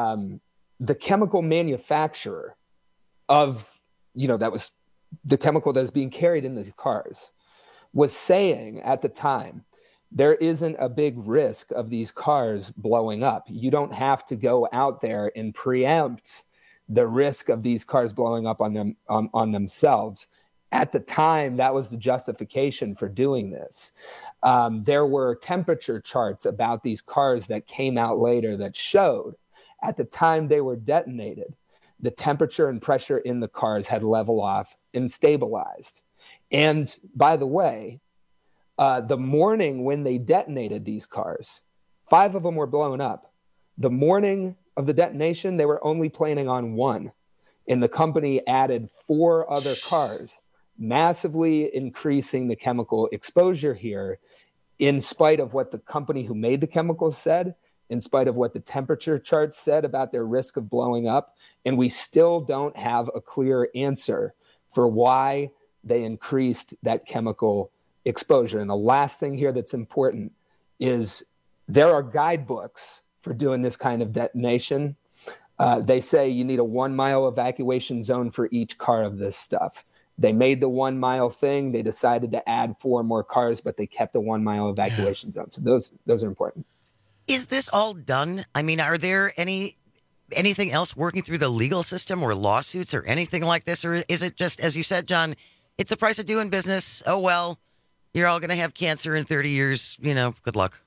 the chemical manufacturer of, that was the chemical that was being carried in these cars was saying at the time, there isn't a big risk of these cars blowing up. You don't have to go out there and preempt the risk of these cars blowing up on themselves. At the time, that was the justification for doing this. There were temperature charts about these cars that came out later that showed at the time they were detonated, the temperature and pressure in the cars had leveled off and stabilized. And by the way, the morning when they detonated these cars, 5 of them were blown up. The morning of the detonation, they were only planning on 1. And the company added 4 other cars, massively increasing the chemical exposure here, in spite of what the company who made the chemicals said, in spite of what the temperature charts said about their risk of blowing up. And we still don't have a clear answer for why they increased that chemical exposure. And the last thing here that's important is there are guidebooks for doing this kind of detonation. They say you need a 1-mile evacuation zone for each car of this stuff. They made the 1-mile thing. They decided to add 4 more cars, but they kept a 1-mile evacuation zone. So those are important. Is this all done? I mean, are there anything else working through the legal system or lawsuits or anything like this? Or is it just, as you said, John, it's the price of doing business? Oh, well, you're all going to have cancer in 30 years. Good luck.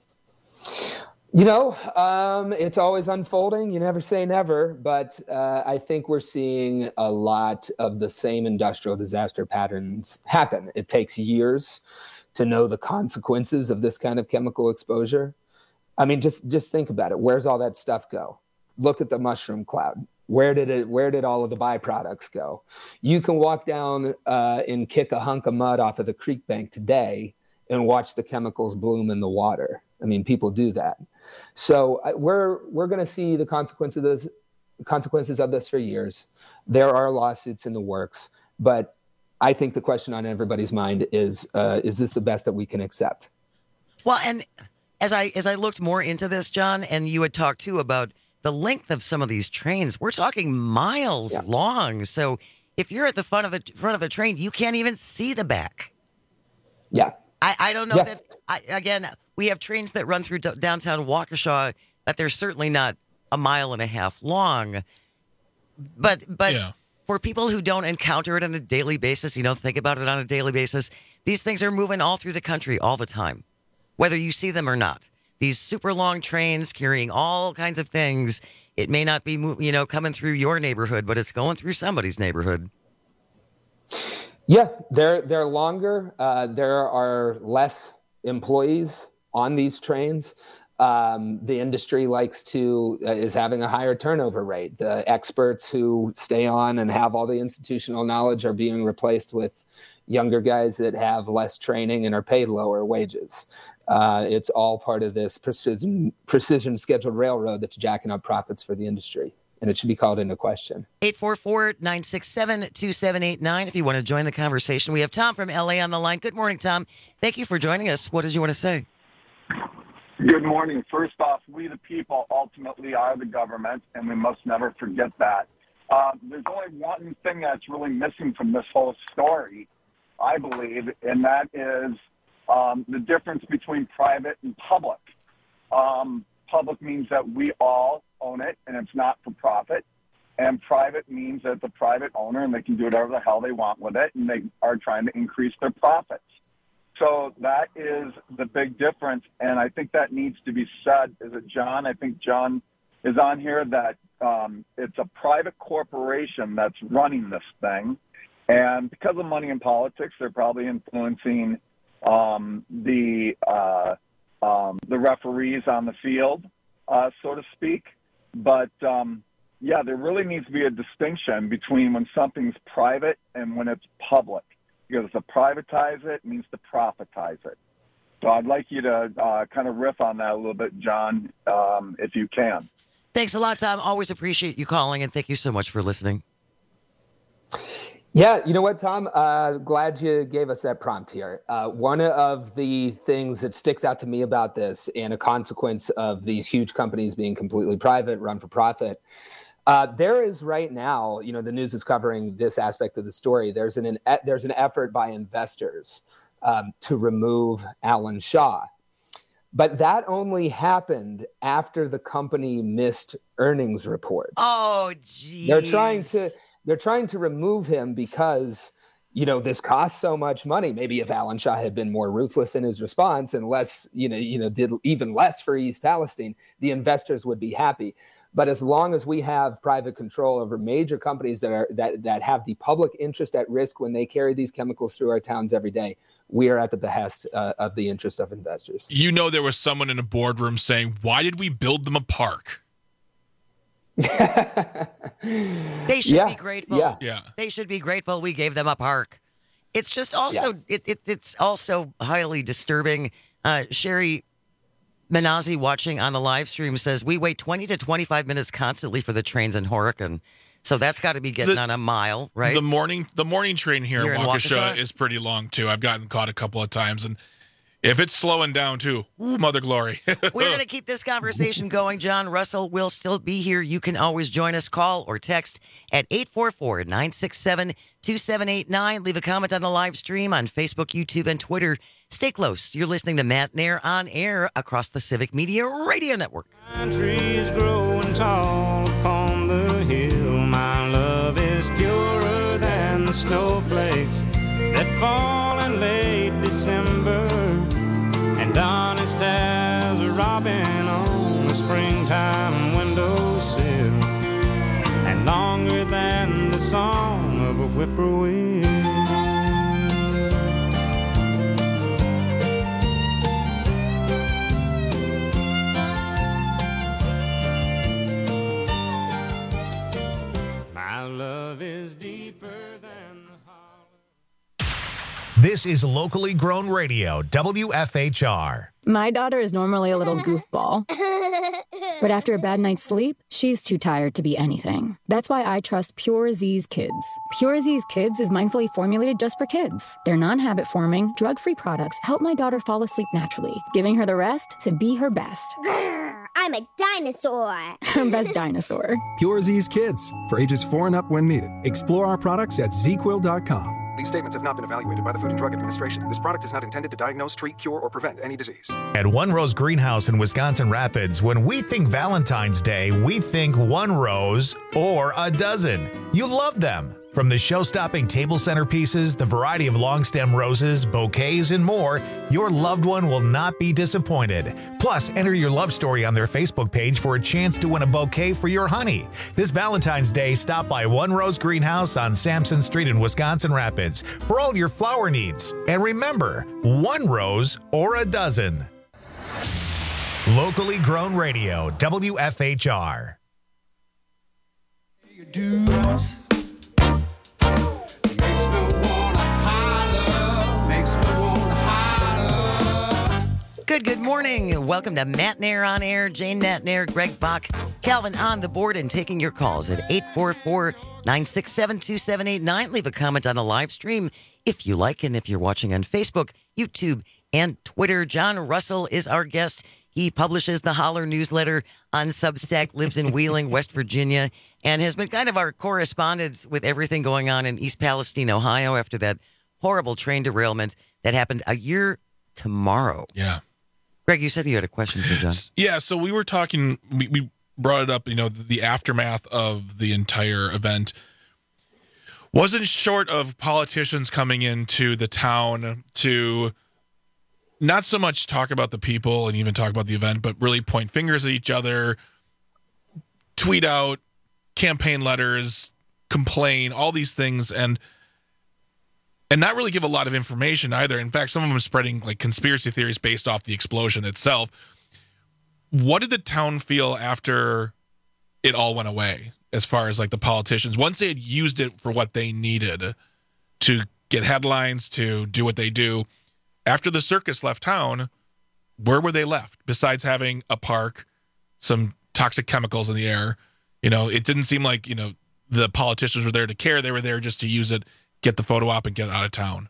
It's always unfolding. You never say never. But I think we're seeing a lot of the same industrial disaster patterns happen. It takes years to know the consequences of this kind of chemical exposure. I mean, just think about it. Where's all that stuff go? Look at the mushroom cloud. Where did all of the byproducts go? You can walk down and kick a hunk of mud off of the creek bank today and watch the chemicals bloom in the water. I mean, people do that. So we're going to see the consequences of this for years. There are lawsuits in the works, but I think the question on everybody's mind is this the best that we can accept? Well, and as I looked more into this, John, and you had talked too about the length of some of these trains, we're talking miles long. So if you're at the front of the train, you can't even see the back. Yeah. I don't know that. Again, we have trains that run through downtown Waukesha that they're certainly not a mile and a half long. But for people who don't encounter it on a daily basis, think about it on a daily basis, these things are moving all through the country all the time, whether you see them or not. These super long trains carrying all kinds of things. It may not be, coming through your neighborhood, but it's going through somebody's neighborhood. Yeah, they're longer. There are less employees on these trains. The industry is having a higher turnover rate. The experts who stay on and have all the institutional knowledge are being replaced with younger guys that have less training and are paid lower wages. It's all part of this precision scheduled railroad that's jacking up profits for the industry. And it should be called into question. 844-967-2789 if you want to join the conversation. We have Tom from LA on the line. Good morning, Tom. Thank you for joining us. What did you want to say? Good morning. First off, we the people ultimately are the government, and we must never forget that. There's only one thing that's really missing from this whole story, I believe, and that is the difference between private and public. Public means that we all own it, and it's not for profit. And private means that the private owner, and they can do whatever the hell they want with it, and they are trying to increase their profits. So that is the big difference, and I think that needs to be said. Is it John? I think John is on here, that it's a private corporation that's running this thing. And because of money in politics, they're probably influencing the referees on the field, so to speak. But, there really needs to be a distinction between when something's private and when it's public. Because to privatize it means to profitize it. So I'd like you to kind of riff on that a little bit, John, if you can. Thanks a lot, Tom. Always appreciate you calling, and thank you so much for listening. Yeah, you know what, Tom? Glad you gave us that prompt here. One of the things that sticks out to me about this, and a consequence of these huge companies being completely private, run for profit, there is right now, the news is covering this aspect of the story. There's an effort by investors to remove Alan Shaw. But that only happened after the company missed earnings reports. Oh, geez. They're trying to remove him because, this costs so much money. Maybe if Alan Shaw had been more ruthless in his response and less, did even less for East Palestine, the investors would be happy. But as long as we have private control over major companies that have the public interest at risk when they carry these chemicals through our towns every day, we are at the behest of the interest of investors. There was someone in a boardroom saying, "Why did we build them a park?" They should be grateful. Yeah. They should be grateful we gave them a park. It's just also it's also highly disturbing. Sherry Manazi, watching on the live stream, says we wait 20 to 25 minutes constantly for the trains in Horicon. So that's got to be getting on a mile, right? The morning train here in Waukesha is pretty long too. I've gotten caught a couple of times, and if it's slowing down too, mother glory. We're going to keep this conversation going. John Russell will still be here. You can always join us. Call or text at 844-967-2789. Leave a comment on the live stream on Facebook, YouTube, and Twitter. Stay close. You're listening to Matt Nair on air across the Civic Media Radio Network. Trees growing tall upon the hill. My love is purer than the snowflakes that fall in late December, and honest as a robin on the springtime windowsill, and longer than the song of a whippoorwill. My love is deeper than the hollow. This is locally grown radio, WFHR. My daughter is normally a little goofball, but after a bad night's sleep, she's too tired to be anything. That's why I trust Pure Z's Kids. Pure Z's Kids is mindfully formulated just for kids. Their non-habit forming, drug-free products help my daughter fall asleep naturally, giving her the rest to be her best. I'm a dinosaur. Her best dinosaur. Pure Z's Kids, for ages 4 and up when needed. Explore our products at zquill.com. These statements have not been evaluated by the Food and Drug Administration. This product is not intended to diagnose, treat, cure, or prevent any disease. At One Rose Greenhouse in Wisconsin Rapids, when we think Valentine's Day, we think one rose or a dozen. You love them. From the show-stopping table centerpieces, the variety of long-stem roses, bouquets, and more, your loved one will not be disappointed. Plus, enter your love story on their Facebook page for a chance to win a bouquet for your honey. This Valentine's Day, stop by One Rose Greenhouse on Sampson Street in Wisconsin Rapids for all your flower needs. And remember, one rose or a dozen. Locally grown radio, WFHR. Your dues. Good morning. Welcome to Matt Nair on Air. Jane Matt Nair, Greg Bach, Calvin on the board, and taking your calls at 844-967-2789. Leave a comment on the live stream if you like, and if you're watching on Facebook, YouTube, and Twitter. John Russell is our guest. He publishes the Holler newsletter on Substack, lives in Wheeling, West Virginia, and has been kind of our correspondent with everything going on in East Palestine, Ohio, after that horrible train derailment that happened a year tomorrow. Yeah. Greg, you said you had a question for John. Yeah, so we were talking, we brought it up, the aftermath of the entire event wasn't short of politicians coming into the town to not so much talk about the people and even talk about the event, but really point fingers at each other, tweet out campaign letters, complain, all these things, and not really give a lot of information either. In fact, some of them are spreading like conspiracy theories based off the explosion itself. What did the town feel after it all went away, as far as like the politicians, once they had used it for what they needed to get headlines, to do what they do? After the circus left town, where were they left besides having a park, some toxic chemicals in the air? It didn't seem like, the politicians were there to care. They were there just to use it, get the photo op, and get out of town.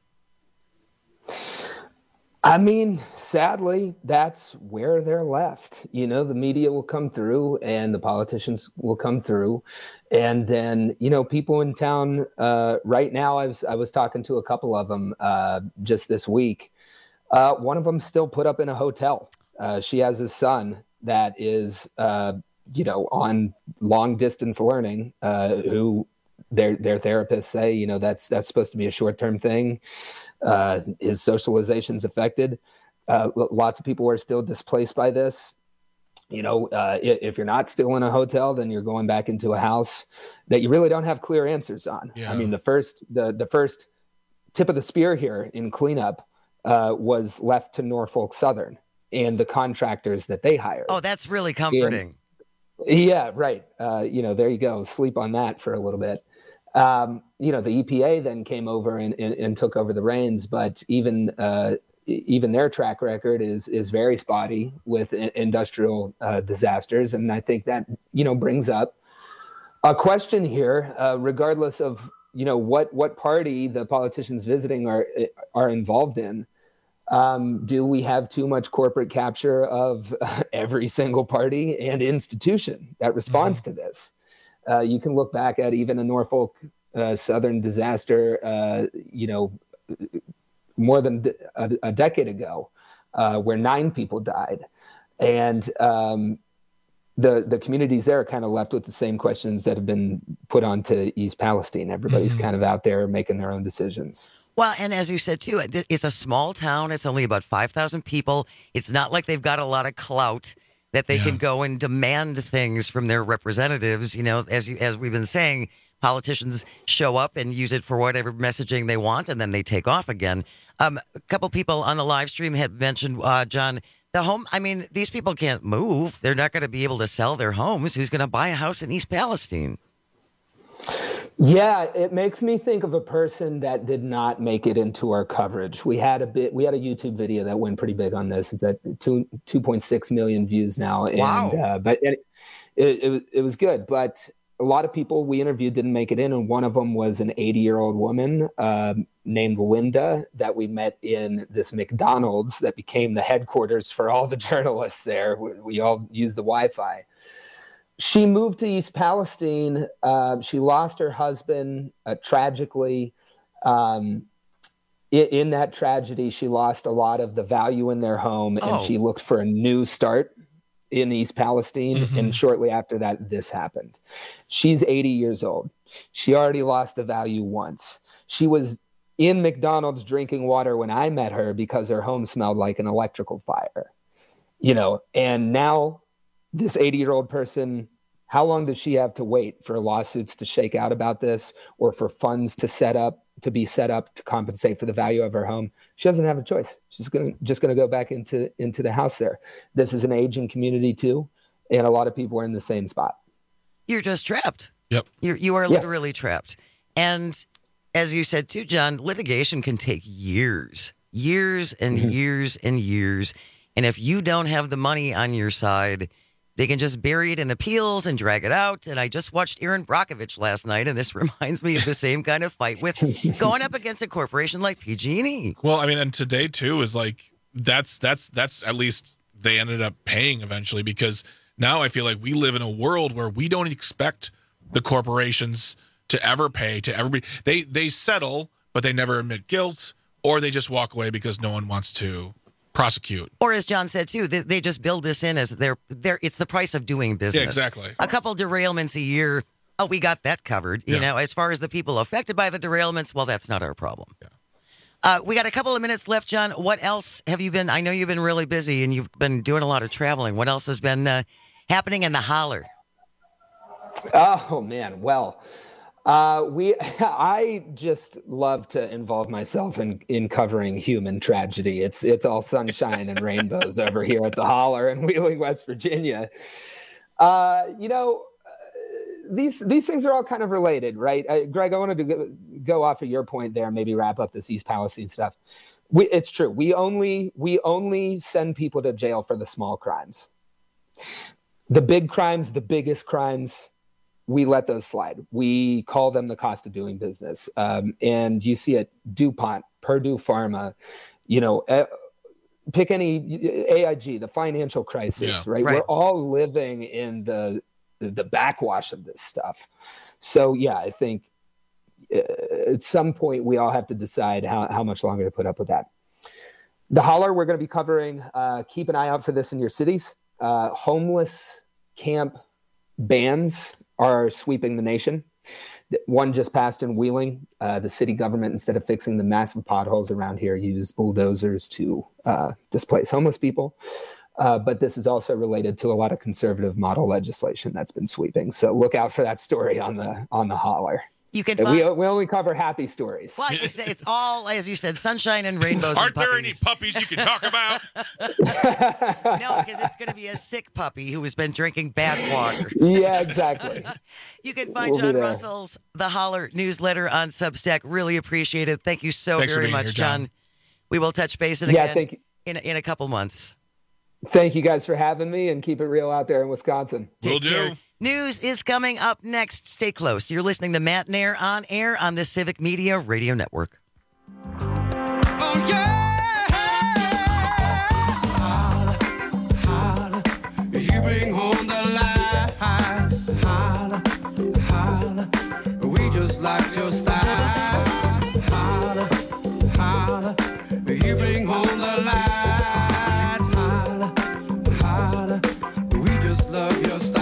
I mean, sadly, that's where they're left. The media will come through and the politicians will come through. And then, people in town right now, I was talking to a couple of them just this week. One of them still put up in a hotel. She has a son that is, on long distance learning, who their therapists say, that's supposed to be a short-term thing. His socialization's affected. Lots of people are still displaced by this. If you're not still in a hotel, then you're going back into a house that you really don't have clear answers on. Yeah. I mean, the first tip of the spear here in cleanup was left to Norfolk Southern and the contractors that they hired. Oh, that's really comforting. Yeah, right. There you go. Sleep on that for a little bit. The EPA then came over and took over the reins, but even their track record is very spotty with industrial disasters. And I think that, brings up a question here, regardless of, what party the politicians visiting are involved in. Do we have too much corporate capture of every single party and institution that responds to this? You can look back at even a Norfolk Southern disaster, more than a decade ago, where 9 people died. And the communities there are kind of left with the same questions that have been put onto East Palestine. Everybody's kind of out there making their own decisions. Well, and as you said, too, it's a small town. It's only about 5,000 people. It's not like they've got a lot of clout that they can go and demand things from their representatives. As we've been saying, politicians show up and use it for whatever messaging they want, and then they take off again. A couple people on the live stream had mentioned, John, the home. I mean, these people can't move. They're not going to be able to sell their homes. Who's going to buy a house in East Palestine? Yeah, it makes me think of a person that did not make it into our coverage. We had a YouTube video that went pretty big on this. It's at 2.6 million views now. Wow. And, but it was good. But a lot of people we interviewed didn't make it in. And one of them was an 80-year-old woman named Linda that we met in this McDonald's that became the headquarters for all the journalists there. We all used the Wi-Fi. She moved to East Palestine. She lost her husband tragically. In that tragedy, she lost a lot of the value in their home, and she looked for a new start in East Palestine. Mm-hmm. And shortly after that, this happened. She's 80 years old. She already lost the value once. She was in McDonald's drinking water when I met her because her home smelled like an electrical fire. And now this 80-year-old person, how long does she have to wait for lawsuits to shake out about this, or for funds to be set up to compensate for the value of her home? She doesn't have a choice. She's just gonna go back into the house there. This is an aging community too, and a lot of people are in the same spot. You're just trapped. Yep. You are literally trapped. And as you said too, John, litigation can take years and years and years. And if you don't have the money on your side, they can just bury it in appeals and drag it out. And I just watched Erin Brockovich last night, and this reminds me of the same kind of fight with going up against a corporation like PG&E. Well, I mean, and today too is like that's at least they ended up paying eventually, because now I feel like we live in a world where we don't expect the corporations to ever pay to everybody. They settle, but they never admit guilt, or they just walk away because no one wants to prosecute. Or as John said too, they just build this in as their it's the price of doing business. Yeah, exactly. A couple derailments a year. Oh, we got that covered. You know, as far as the people affected by the derailments, well, that's not our problem. Yeah. We got a couple of minutes left, John. What else have you been? I know you've been really busy and you've been doing a lot of traveling. What else has been happening in the holler? Oh man, well, I just love to involve myself in covering human tragedy. It's all sunshine and rainbows over here at the holler in Wheeling, West Virginia. These things are all kind of related, right? Greg, I wanted to go off of your point there, maybe wrap up this East Palestine stuff. It's true. We only send people to jail for the small crimes. The big crimes, the biggest crimes, we let those slide. We call them the cost of doing business. And you see it, DuPont, Purdue Pharma, pick any AIG, the financial crisis, right? We're all living in the backwash of this stuff. So yeah, I think at some point we all have to decide how much longer to put up with that. The holler we're going to be covering, keep an eye out for this in your cities. Homeless camp bans are sweeping the nation. One just passed in Wheeling. The city government, instead of fixing the massive potholes around here, used bulldozers to displace homeless people. But this is also related to a lot of conservative model legislation that's been sweeping. So look out for that story on the holler. You can we only cover happy stories. Well, it's all, as you said, sunshine and rainbows. Aren't there any puppies you can talk about? No, because it's going to be a sick puppy who has been drinking bad water. Yeah, exactly. You can find John Russell's The Holler newsletter on Substack. Really appreciate it. Thank you Thanks very much, John. We will touch base again in a couple months. Thank you guys for having me, and keep it real out there in Wisconsin. Will do. News is coming up next. Stay close. You're listening to Matt and Air on air on the Civic Media Radio Network. Oh, yeah. Holla, holla. You bring home the light. Holla, holla. We just like your style. Holla, holla. You bring home the light. Holla, holla. We just love your style.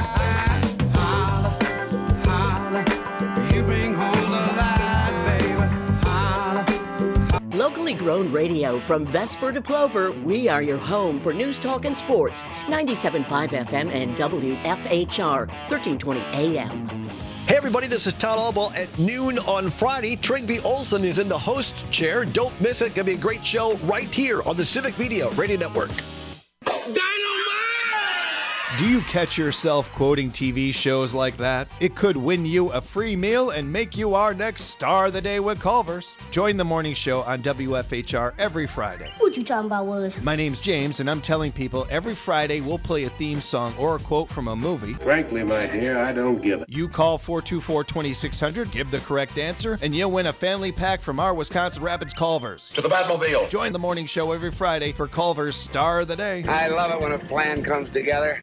Locally grown radio from Vesper to Plover, we are your home for news, talk, and sports. 97.5 FM and WFHR, 1320 AM. Hey everybody, this is Todd Albaugh at noon on Friday. Trygve Olsen is in the host chair. Don't miss it. Gonna be a great show right here on the Civic Media Radio Network. Do you catch yourself quoting TV shows like that? It could win you a free meal and make you our next Star of the Day with Culver's. Join the morning show on WFHR every Friday. What you talking about, Willis? My name's James, and I'm telling people every Friday we'll play a theme song or a quote from a movie. Frankly, my dear, I don't give it. You call 424-2600, give the correct answer, and you'll win a family pack from our Wisconsin Rapids Culver's. To the Batmobile. Join the morning show every Friday for Culver's Star of the Day. I love it when a plan comes together.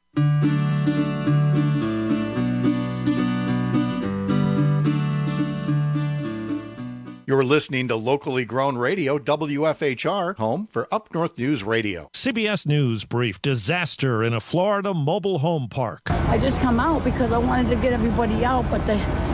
You're listening to locally grown radio, WFHR, home for Up North News Radio. CBS News brief: disaster in a Florida mobile home park. I just come out because I wanted to get everybody out, but